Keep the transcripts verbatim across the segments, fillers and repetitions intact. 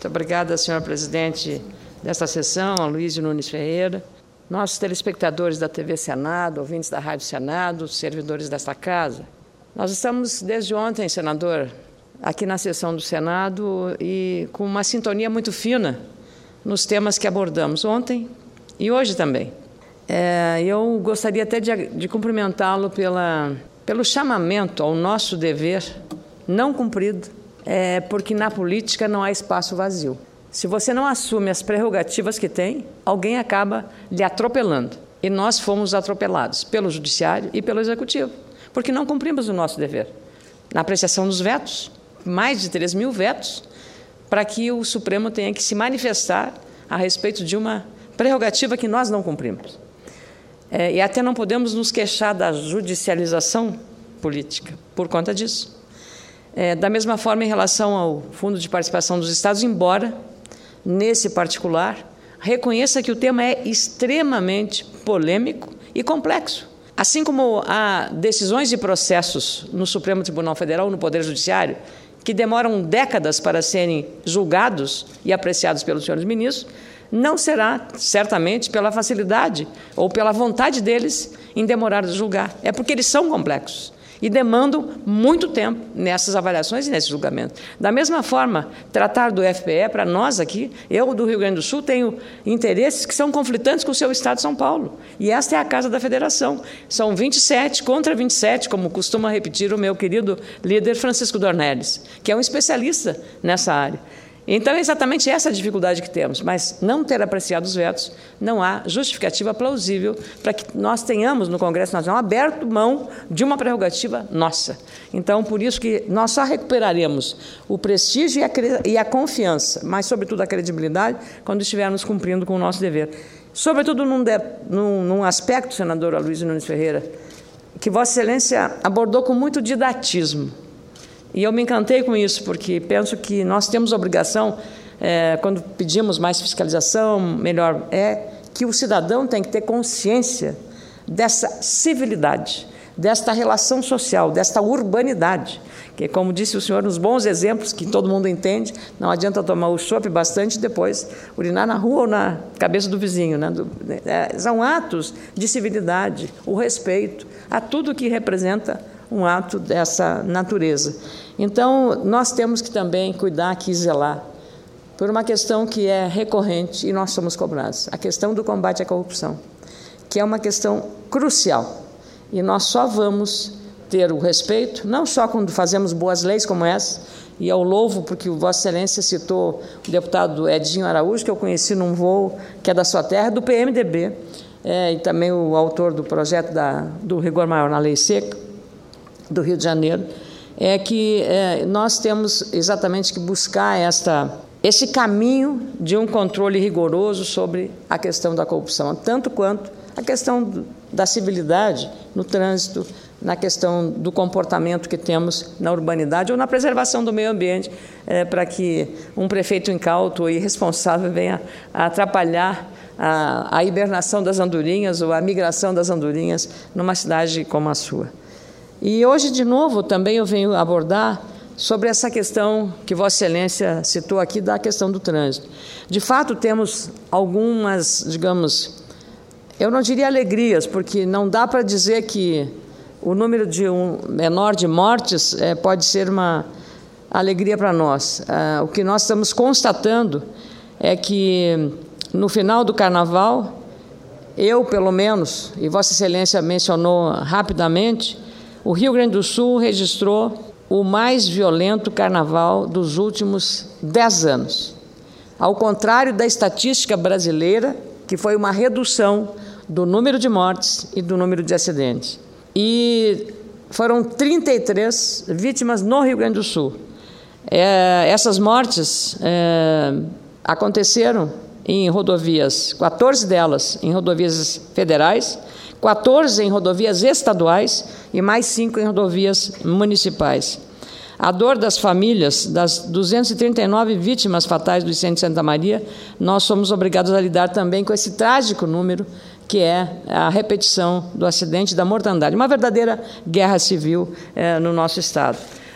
Muito obrigada, senhora presidente desta sessão, Aloysio Nunes Ferreira. Nossos telespectadores da T V Senado, ouvintes da Rádio Senado, servidores desta casa. Nós estamos desde ontem, senador, aqui na sessão do Senado e com uma sintonia muito fina nos temas que abordamos ontem e hoje também. É, eu gostaria até de, de cumprimentá-lo pela, pelo chamamento ao nosso dever não cumprido, é, porque na política não há espaço vazio. Se você não assume as prerrogativas que tem, alguém acaba lhe atropelando. E nós fomos atropelados pelo Judiciário e pelo Executivo, porque não cumprimos o nosso dever. Na apreciação dos vetos, mais de três mil vetos, para que o Supremo tenha que se manifestar a respeito de uma prerrogativa que nós não cumprimos. É, e até não podemos nos queixar da judicialização política por conta disso. É, da mesma forma, em relação ao Fundo de Participação dos Estados, embora, nesse particular, reconheça que o tema é extremamente polêmico e complexo. Assim como há decisões e processos no Supremo Tribunal Federal, no Poder Judiciário, que demoram décadas para serem julgados e apreciados pelos senhores ministros, não será, certamente, pela facilidade ou pela vontade deles em demorar de julgar. É porque eles são complexos e demandam muito tempo nessas avaliações e nesse julgamento. Da mesma forma, tratar do F P E, para nós aqui, eu do Rio Grande do Sul tenho interesses que são conflitantes com o seu Estado de São Paulo. E esta é a Casa da Federação. São vinte e sete contra vinte e sete, como costuma repetir o meu querido líder Francisco Dornelles, que é um especialista nessa área. Então, é exatamente essa a dificuldade que temos, mas não ter apreciado os vetos, não há justificativa plausível para que nós tenhamos no Congresso Nacional aberto mão de uma prerrogativa nossa. Então, por isso que nós só recuperaremos o prestígio e a, e a confiança, mas, sobretudo, a credibilidade, quando estivermos cumprindo com o nosso dever. Sobretudo num, de, num, num aspecto, senador Aloysio Nunes Ferreira, que Vossa Excelência abordou com muito didatismo. E eu me encantei com isso, porque penso que nós temos obrigação, é, quando pedimos mais fiscalização, melhor, é que o cidadão tem que ter consciência dessa civilidade, desta relação social, desta urbanidade, que, como disse o senhor, nos bons exemplos que todo mundo entende, não adianta tomar o chopp bastante e depois urinar na rua ou na cabeça do vizinho. Né? Do, é, são atos de civilidade, o respeito a tudo que representa um ato dessa natureza. Então, nós temos que também cuidar aqui e zelar por uma questão que é recorrente e nós somos cobrados, a questão do combate à corrupção, que é uma questão crucial. E nós só vamos ter o respeito, não só quando fazemos boas leis como essa, e eu louvo porque o Vossa Excelência citou o deputado Edinho Araújo, que eu conheci num voo que é da sua terra, do P M D B, é, e também o autor do projeto da, do rigor maior na lei seca, do Rio de Janeiro, é que é, nós temos exatamente que buscar esta, esse caminho de um controle rigoroso sobre a questão da corrupção, tanto quanto a questão do, da civilidade no trânsito, na questão do comportamento que temos na urbanidade ou na preservação do meio ambiente, é, para que um prefeito incauto e irresponsável venha a atrapalhar a, a hibernação das andorinhas ou a migração das andorinhas numa cidade como a sua. E hoje, de novo, também eu venho abordar sobre essa questão que Vossa Excelência citou aqui, da questão do trânsito. De fato, temos algumas, digamos, eu não diria alegrias, porque não dá para dizer que o número de um menor de mortes é, pode ser uma alegria para nós. Ah, o que nós estamos constatando é que, no final do Carnaval, eu, pelo menos, e Vossa Excelência mencionou rapidamente, o Rio Grande do Sul registrou o mais violento carnaval dos últimos dez anos. Ao contrário da estatística brasileira, que foi uma redução do número de mortes e do número de acidentes. E foram trinta e três vítimas no Rio Grande do Sul. É, essas mortes é, aconteceram em rodovias, quatorze delas em rodovias federais, quatorze em rodovias estaduais e mais cinco em rodovias municipais. A dor das famílias das duzentas e trinta e nove vítimas fatais do incêndio de Santa Maria, nós somos obrigados a lidar também com esse trágico número, que é a repetição do acidente da mortandade, uma verdadeira guerra civil eh, no nosso Estado.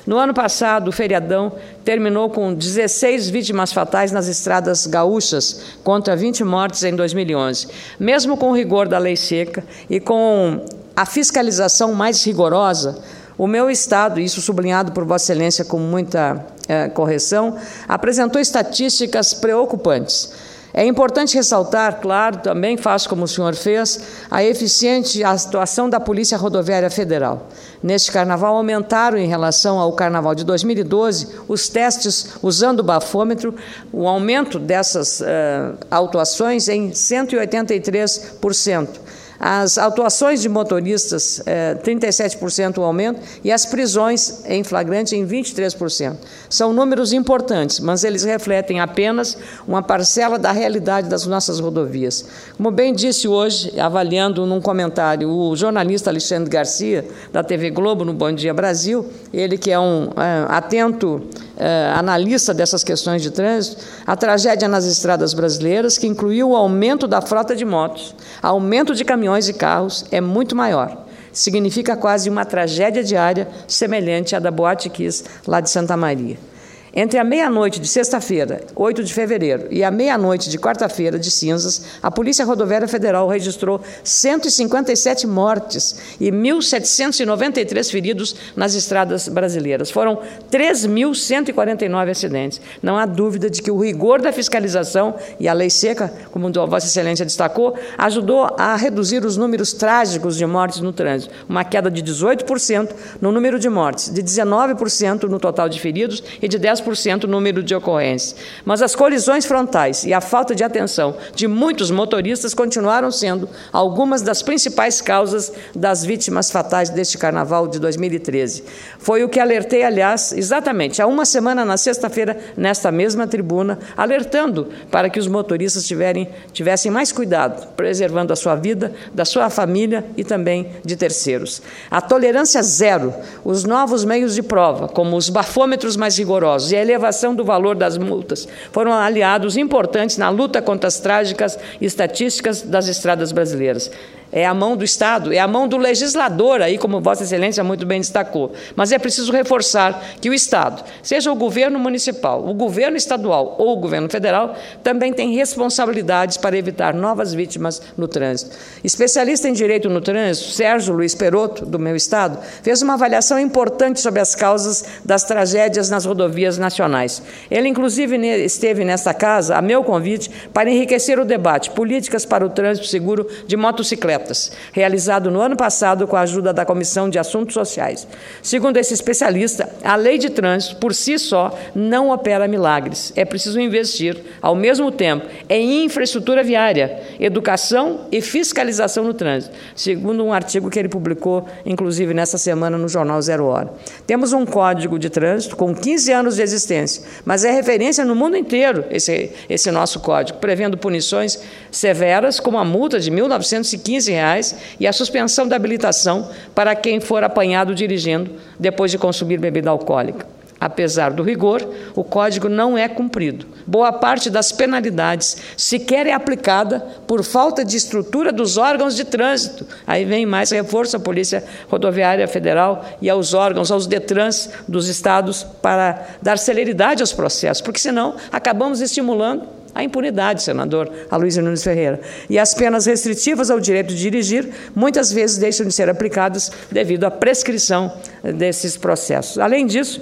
No ano passado, o feriadão terminou com dezesseis vítimas fatais nas estradas gaúchas, contra vinte mortes em dois mil e onze. Mesmo com o rigor da lei seca e com a fiscalização mais rigorosa, o meu Estado, isso sublinhado por Vossa Excelência com muita eh, correção, apresentou estatísticas preocupantes. É importante ressaltar, claro, também faço como o senhor fez, a eficiente atuação da Polícia Rodoviária Federal. Neste carnaval, aumentaram em relação ao carnaval de dois mil e doze os testes usando o bafômetro, o aumento dessas uh, autuações em cento e oitenta e três por cento. As autuações de motoristas, eh, trinta e sete por cento o aumento, e as prisões em flagrante em vinte e três por cento. São números importantes, mas eles refletem apenas uma parcela da realidade das nossas rodovias. Como bem disse hoje, avaliando num comentário, o jornalista Alexandre Garcia, da T V Globo, no Bom Dia Brasil, ele que é um é, atento é, analista dessas questões de trânsito, a tragédia nas estradas brasileiras, que incluiu o aumento da frota de motos, aumento de caminhões e carros, é muito maior. Significa quase uma tragédia diária semelhante à da Boate Kiss, lá de Santa Maria. Entre a meia-noite de sexta-feira, oito de fevereiro, e a meia-noite de quarta-feira, de cinzas, a Polícia Rodoviária Federal registrou cento e cinquenta e sete mortes e mil setecentos e noventa e três feridos nas estradas brasileiras. Foram três mil cento e quarenta e nove acidentes. Não há dúvida de que o rigor da fiscalização e a lei seca, como Vossa Excelência destacou, ajudou a reduzir os números trágicos de mortes no trânsito. Uma queda de dezoito por cento no número de mortes, de dezenove por cento no total de feridos e de dez por cento o número de ocorrências. Mas as colisões frontais e a falta de atenção de muitos motoristas continuaram sendo algumas das principais causas das vítimas fatais deste carnaval de dois mil e treze. Foi o que alertei, aliás, exatamente há uma semana, na sexta-feira, nesta mesma tribuna, alertando para que os motoristas tiverem, tivessem mais cuidado, preservando a sua vida, da sua família e também de terceiros. A tolerância zero, os novos meios de prova, como os bafômetros mais rigorosos e a elevação do valor das multas foram aliados importantes na luta contra as trágicas estatísticas das estradas brasileiras. É a mão do Estado, é a mão do legislador, aí como Vossa Excelência muito bem destacou. Mas é preciso reforçar que o Estado, seja o governo municipal, o governo estadual ou o governo federal, também tem responsabilidades para evitar novas vítimas no trânsito. Especialista em direito no trânsito, Sérgio Luiz Perotto, do meu Estado, fez uma avaliação importante sobre as causas das tragédias nas rodovias nacionais. Ele, inclusive, esteve nesta casa, a meu convite, para enriquecer o debate Políticas para o Trânsito Seguro de Motocicletas, realizado no ano passado com a ajuda da Comissão de Assuntos Sociais. Segundo esse especialista, a lei de trânsito, por si só, não opera milagres. É preciso investir, ao mesmo tempo, em infraestrutura viária, educação e fiscalização no trânsito, segundo um artigo que ele publicou, inclusive, nessa semana no jornal Zero Hora. Temos um código de trânsito com quinze anos de existência, mas é referência no mundo inteiro esse, esse nosso código, prevendo punições severas, como a multa de mil novecentos e quinze reais e a suspensão da habilitação para quem for apanhado dirigindo depois de consumir bebida alcoólica. Apesar do rigor, o Código não é cumprido. Boa parte das penalidades sequer é aplicada por falta de estrutura dos órgãos de trânsito. Aí vem mais reforço à Polícia Rodoviária Federal e aos órgãos, aos DETRANs dos estados, para dar celeridade aos processos, porque senão acabamos estimulando a impunidade, senador Aloysio Nunes Ferreira. E as penas restritivas ao direito de dirigir muitas vezes deixam de ser aplicadas devido à prescrição desses processos. Além disso,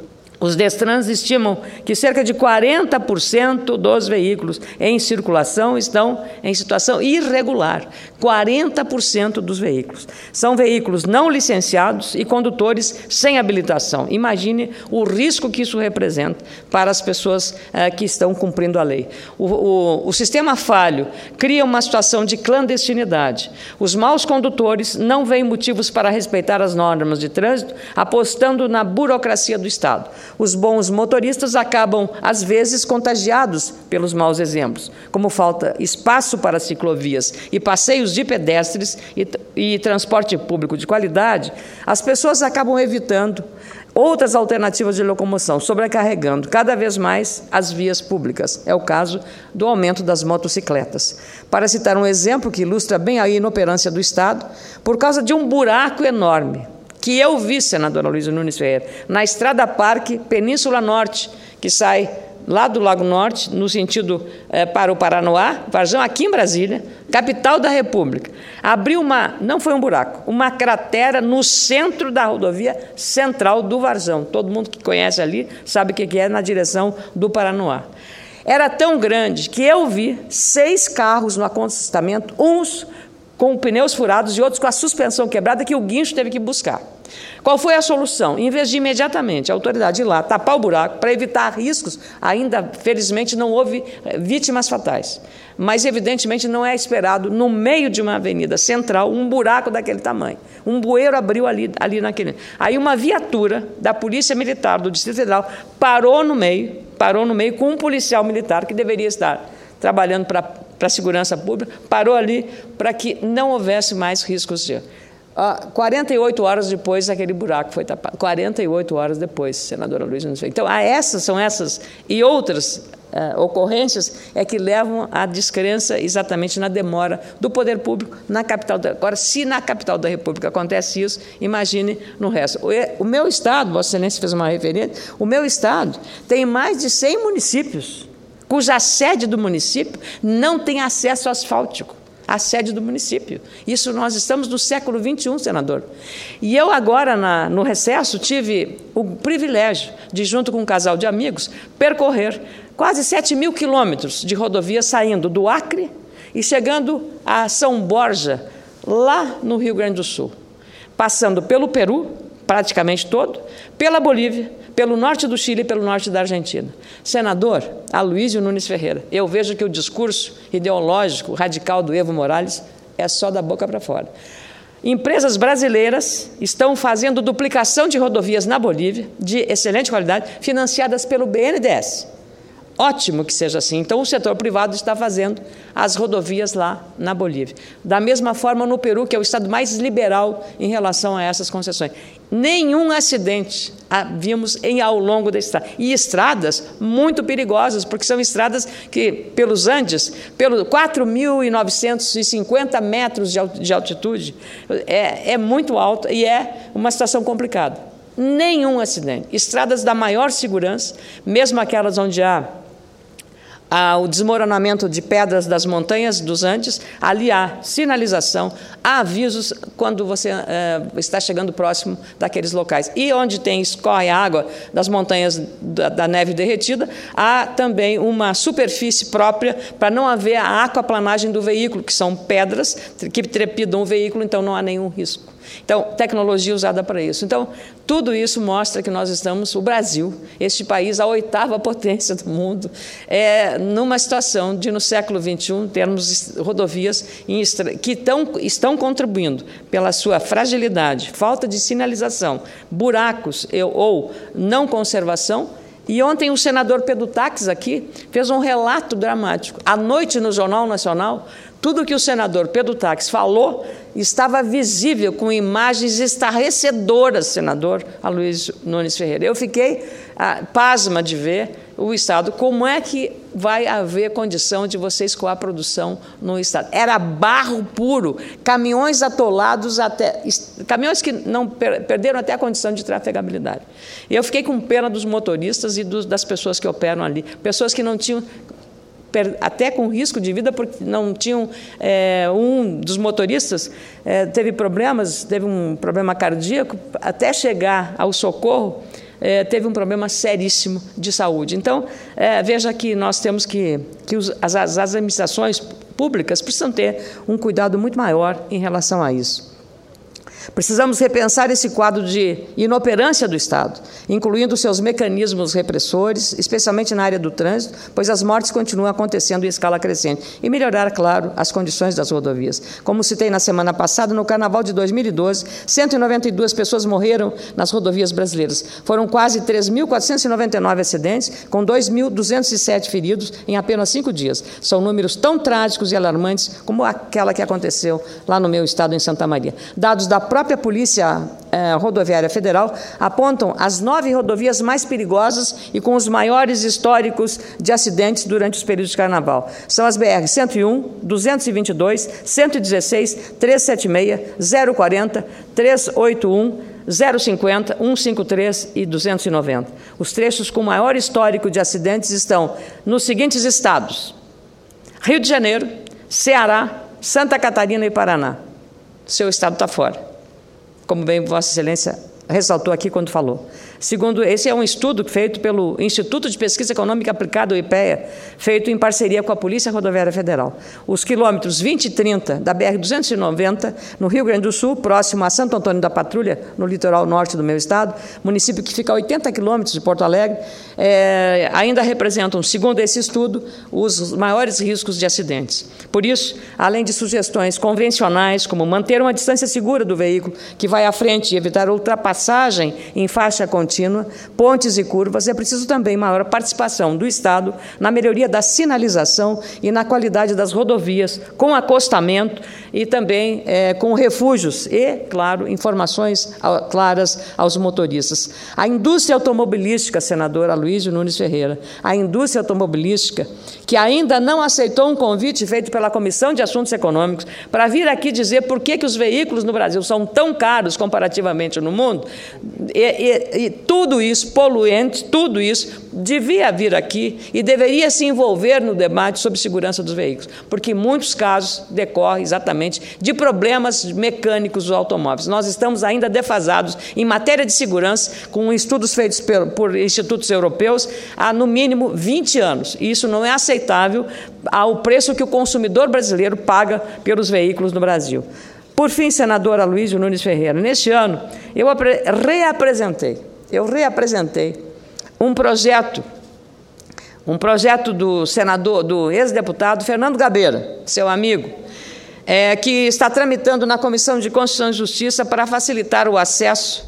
os DETRANs estimam que cerca de quarenta por cento dos veículos em circulação estão em situação irregular. quarenta por cento dos veículos. São veículos não licenciados e condutores sem habilitação. Imagine o risco que isso representa para as pessoas eh, que estão cumprindo a lei. O, o, o sistema falho cria uma situação de clandestinidade. Os maus condutores não veem motivos para respeitar as normas de trânsito, apostando na burocracia do Estado. Os bons motoristas acabam, às vezes, contagiados pelos maus exemplos, como falta espaço para ciclovias e passeios de pedestres e, e transporte público de qualidade. As pessoas acabam evitando outras alternativas de locomoção, sobrecarregando cada vez mais as vias públicas. É o caso do aumento das motocicletas. Para citar um exemplo que ilustra bem a inoperância do Estado, por causa de um buraco enorme que eu vi, senadora Luísa Nunes Ferreira, na Estrada Parque, Península Norte, que sai lá do Lago Norte, no sentido eh, para o Paranoá, Varjão, aqui em Brasília, capital da República. Abriu uma, não foi um buraco, uma cratera no centro da rodovia central do Varjão. Todo mundo que conhece ali sabe o que é na direção do Paranoá. Era tão grande que eu vi seis carros no acostamento, uns com pneus furados e outros com a suspensão quebrada, que o guincho teve que buscar. Qual foi a solução? Em vez de imediatamente a autoridade ir lá tapar o buraco para evitar riscos, ainda, felizmente, não houve vítimas fatais. Mas, evidentemente, não é esperado, no meio de uma avenida central, um buraco daquele tamanho. Um bueiro abriu ali, ali naquele... Aí uma viatura da Polícia Militar do Distrito Federal parou no meio, parou no meio com um policial militar que deveria estar trabalhando para para a segurança pública, parou ali para que não houvesse mais riscos de... Uh, quarenta e oito horas depois, aquele buraco foi tapado. quarenta e oito horas depois, senadora Luísa Nunes Ferreira. Então, a essas, são essas e outras uh, ocorrências é que levam à descrença exatamente na demora do poder público na capital da... Agora, se na capital da República acontece isso, imagine no resto. O, o meu estado, Vossa Excelência fez uma referência, o meu estado tem mais de cem municípios, cuja sede do município não tem acesso asfáltico, a sede do município. Isso nós estamos no século vinte e um, senador. E eu agora, na, no recesso, tive o privilégio de, junto com um casal de amigos, percorrer quase sete mil quilômetros de rodovia saindo do Acre e chegando a São Borja, lá no Rio Grande do Sul, passando pelo Peru, praticamente todo, pela Bolívia, pelo norte do Chile e pelo norte da Argentina. Senador Aloysio Nunes Ferreira, eu vejo que o discurso ideológico radical do Evo Morales é só da boca para fora. Empresas brasileiras estão fazendo duplicação de rodovias na Bolívia, de excelente qualidade, financiadas pelo B N D E S. Ótimo que seja assim. Então, o setor privado está fazendo as rodovias lá na Bolívia. Da mesma forma, no Peru, que é o estado mais liberal em relação a essas concessões. Nenhum acidente vimos em, ao longo da estrada. E estradas muito perigosas, porque são estradas que, pelos Andes, pelos quatro mil novecentos e cinquenta metros de altitude, é, é muito alto e é uma situação complicada. Nenhum acidente. Estradas da maior segurança, mesmo aquelas onde há Ah, o desmoronamento de pedras das montanhas dos Andes, ali há sinalização, há avisos quando você eh, está chegando próximo daqueles locais. E onde tem, escorre a água das montanhas da, da neve derretida, há também uma superfície própria para não haver a aquaplanagem do veículo, que são pedras que trepidam o veículo, então não há nenhum risco. Então, tecnologia usada para isso. Então, tudo isso mostra que nós estamos, o Brasil, este país, a oitava potência do mundo, é, numa situação de, no século vinte e um, termos rodovias em, que tão, estão contribuindo pela sua fragilidade, falta de sinalização, buracos ou não conservação. E ontem o senador Pedro Taques aqui fez um relato dramático. À noite, no Jornal Nacional, tudo que o senador Pedro Taques falou estava visível com imagens estarrecedoras, senador Aloysio Nunes Ferreira. Eu fiquei ah, pasma de ver o Estado. Como é que vai haver condição de você escoar a produção no Estado? Era barro puro, caminhões atolados, até, caminhões que não per, perderam até a condição de trafegabilidade. E eu fiquei com pena dos motoristas e dos, das pessoas que operam ali, pessoas que não tinham... até com risco de vida, porque não tinham... É, um dos motoristas é, teve problemas, teve um problema cardíaco, até chegar ao socorro, é, teve um problema seríssimo de saúde. Então, é, veja que nós temos que... que os, as, as administrações públicas precisam ter um cuidado muito maior em relação a isso. Precisamos repensar esse quadro de inoperância do Estado, incluindo seus mecanismos repressores, especialmente na área do trânsito, pois as mortes continuam acontecendo em escala crescente, e melhorar, claro, as condições das rodovias. Como citei na semana passada, no Carnaval de dois mil e doze, cento e noventa e duas pessoas morreram nas rodovias brasileiras. Foram quase três mil quatrocentos e noventa e nove acidentes, com dois mil duzentos e sete feridos em apenas cinco dias. São números tão trágicos e alarmantes como aquela que aconteceu lá no meu estado, em Santa Maria. Dados da própria A própria Polícia eh, Rodoviária Federal apontam as nove rodovias mais perigosas e com os maiores históricos de acidentes durante os períodos de carnaval. São as B R cento e um, duzentos e vinte e dois, cento e dezesseis, trezentos e setenta e seis, zero quarenta, trezentos e oitenta e um, zero cinquenta, cento e cinquenta e três e duzentos e noventa. Os trechos com maior histórico de acidentes estão nos seguintes estados: Rio de Janeiro, Ceará, Santa Catarina e Paraná. Seu estado está fora, como bem Vossa Excelência ressaltou aqui quando falou. Segundo, esse é um estudo feito pelo Instituto de Pesquisa Econômica Aplicada, o I P E A, feito em parceria com a Polícia Rodoviária Federal. Os quilômetros vinte e trinta da B R duzentos e noventa, no Rio Grande do Sul, próximo a Santo Antônio da Patrulha, no litoral norte do meu estado, município que fica a oitenta quilômetros de Porto Alegre, é, ainda representam, segundo esse estudo, os maiores riscos de acidentes. Por isso, além de sugestões convencionais, como manter uma distância segura do veículo que vai à frente e evitar ultrapassagem em faixa contínua, pontes e curvas, é preciso também maior participação do Estado na melhoria da sinalização e na qualidade das rodovias, com acostamento e também é, com refúgios e, claro, informações claras aos motoristas. A indústria automobilística, senador Aloysio Nunes Ferreira, a indústria automobilística, que ainda não aceitou um convite feito pela Comissão de Assuntos Econômicos para vir aqui dizer por que, que os veículos no Brasil são tão caros comparativamente no mundo, e, e, e tudo isso, poluente, tudo isso, devia vir aqui e deveria se envolver no debate sobre segurança dos veículos, porque em muitos casos decorre exatamente de problemas mecânicos dos automóveis. Nós estamos ainda defasados em matéria de segurança, com estudos feitos por, por institutos europeus há, no mínimo, vinte anos. E isso não é aceitável ao preço que o consumidor brasileiro paga pelos veículos no Brasil. Por fim, senador Aloysio Nunes Ferreira, neste ano eu reapresentei Eu reapresentei um projeto, um projeto do senador, do ex-deputado Fernando Gabeira, seu amigo, é, que está tramitando na Comissão de Constituição e Justiça para facilitar o acesso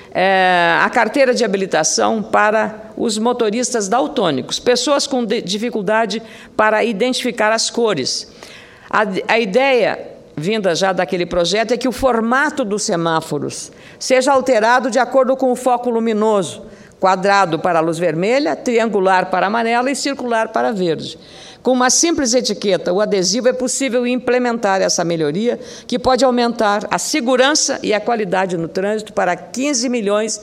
é, à carteira de habilitação para os motoristas daltônicos, pessoas com dificuldade para identificar as cores. A, a ideia vinda já daquele projeto, é que o formato dos semáforos seja alterado de acordo com o foco luminoso, quadrado para a luz vermelha, triangular para a amarela e circular para a verde. Com uma simples etiqueta, o adesivo, é possível implementar essa melhoria, que pode aumentar a segurança e a qualidade no trânsito para quinze milhões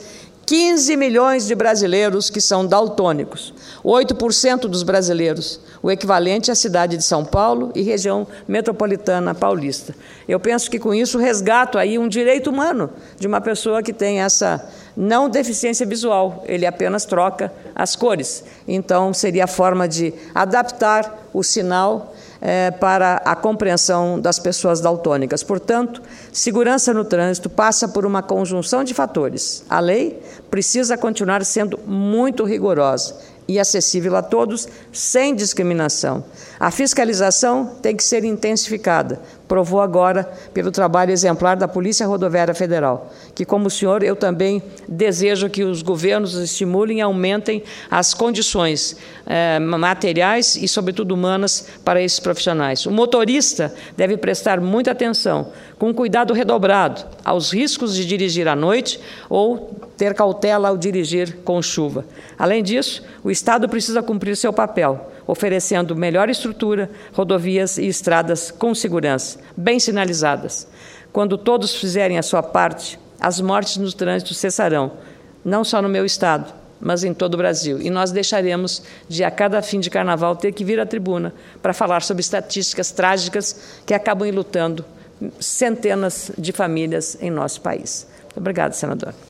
de brasileiros que são daltônicos, oito por cento dos brasileiros, o equivalente à cidade de São Paulo e região metropolitana paulista. Eu penso que com isso resgato aí um direito humano de uma pessoa que tem essa não deficiência visual, ele apenas troca as cores. Então, seria a forma de adaptar o sinal É, para a compreensão das pessoas daltônicas. Portanto, segurança no trânsito passa por uma conjunção de fatores. A lei precisa continuar sendo muito rigorosa e acessível a todos, sem discriminação. A fiscalização tem que ser intensificada, provou agora pelo trabalho exemplar da Polícia Rodoviária Federal, que, como o senhor, eu também desejo que os governos estimulem e aumentem as condições eh, materiais e, sobretudo, humanas para esses profissionais. O motorista deve prestar muita atenção, com cuidado redobrado, aos riscos de dirigir à noite ou ter cautela ao dirigir com chuva. Além disso, o Estado precisa cumprir seu papel, oferecendo melhor estrutura, rodovias e estradas com segurança, bem sinalizadas. Quando todos fizerem a sua parte, as mortes no trânsito cessarão, não só no meu estado, mas em todo o Brasil. E nós deixaremos de, a cada fim de carnaval, ter que vir à tribuna para falar sobre estatísticas trágicas que acabam enlutando centenas de famílias em nosso país. Muito obrigada, senador.